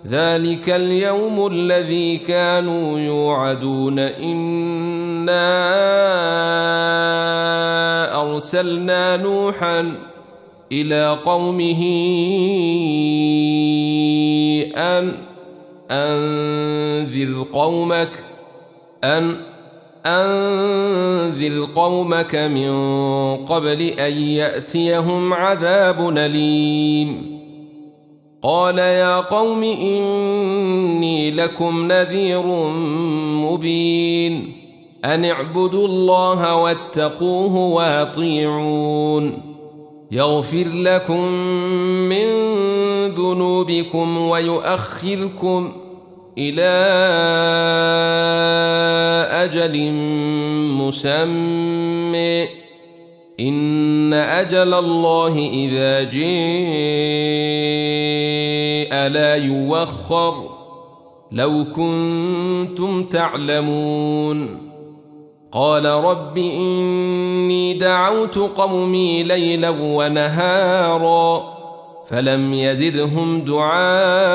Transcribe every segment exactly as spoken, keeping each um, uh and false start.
ذلك اليوم الذي كانوا يوعدون إنا أرسلنا نوحا إلى قومه أن أنذر قومك أن أنذر قومك من قبل أن يأتيهم عذاب أليم قال يا قوم إني لكم نذير مبين أن اعبدوا الله واتقوه وأطيعون يغفر لكم من ذنوبكم ويؤخركم إلى أجل مسمى إن أجل الله إذا جاء لا يوخر لو كنتم تعلمون قال رب إني دعوت قومي ليلا ونهارا فلم يزدهم دعائي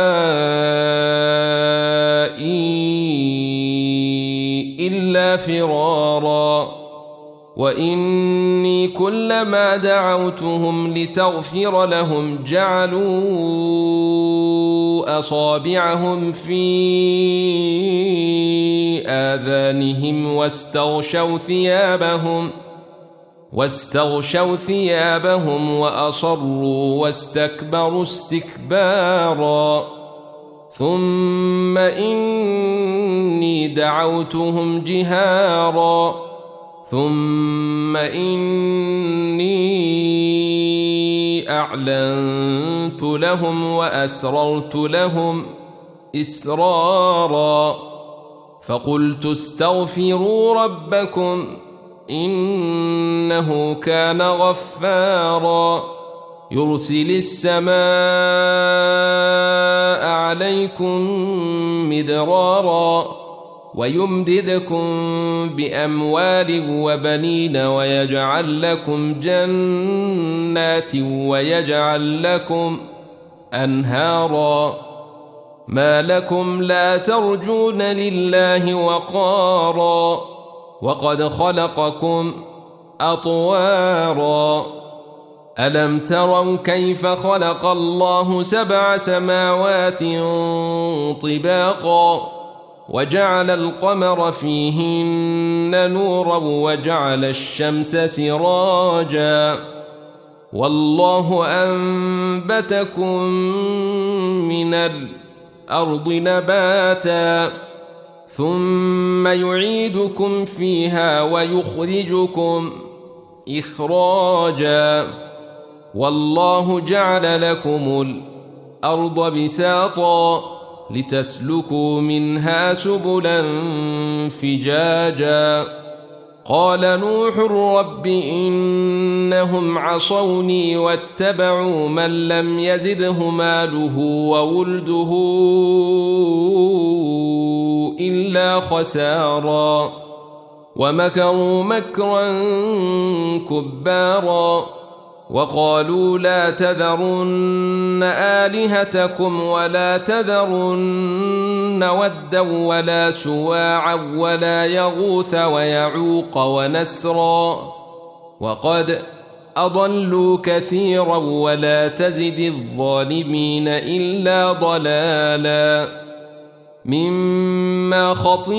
إلا فرارا وإني كلما دعوتهم لتغفر لهم جعلوا أصابعهم في آذانهم واستغشوا ثيابهم واستغشوا ثيابهم وأصروا واستكبروا استكبارا ثم إني دعوتهم جهارا ثم إني أعلنت لهم وأسررت لهم إسرارا فقلت استغفروا ربكم إنه كان غفارا يرسل السماء عليكم مدرارا ويمددكم بأموال وبنين ويجعل لكم جنات ويجعل لكم أنهارا ما لكم لا ترجون لله وقارا وقد خلقكم أطوارا ألم تروا كيف خلق الله سبع سماوات طباقا وجعل القمر فيهن نورا وجعل الشمس سراجا والله أنبتكم من الأرض نباتا ثم يعيدكم فيها ويخرجكم إخراجا والله جعل لكم الأرض بساطا لتسلكوا منها سبلا فجاجا قال نوح رب إنهم عصوني واتبعوا من لم يزده ماله وولده إلا خسارا ومكروا مكرا كبارا وقالوا لا تذرن آلهتكم ولا تذرن ودا ولا سواعا ولا يغوث ويعوق ونسرا وقد أضلوا كثيرا ولا تزد الظالمين إلا ضلالا مما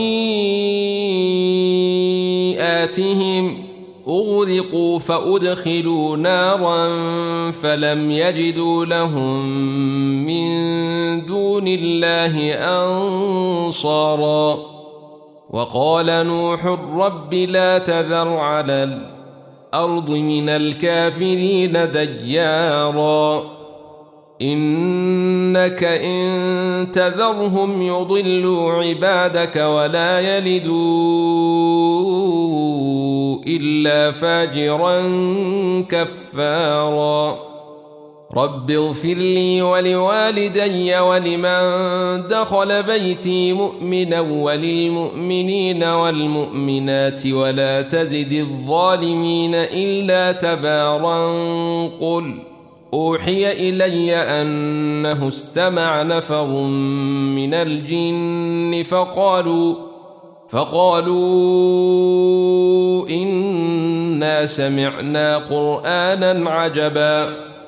خطيئاتهم أغرقوا فأدخلوا نارا فلم يجدوا لهم من دون الله أنصارا وقال نوح رب لا تذر على الأرض من الكافرين ديارا إنك إن تذرهم يضلوا عبادك ولا يلدوا إلا فاجرا كفارا رب اغفر لي ولوالدي ولمن دخل بيتي مؤمنا وللمؤمنين والمؤمنات ولا تزد الظالمين إلا تبارا قل أوحي إلي أنه استمع نفر من الجن فقالوا فقالوا إنا سمعنا قرآنا عجبا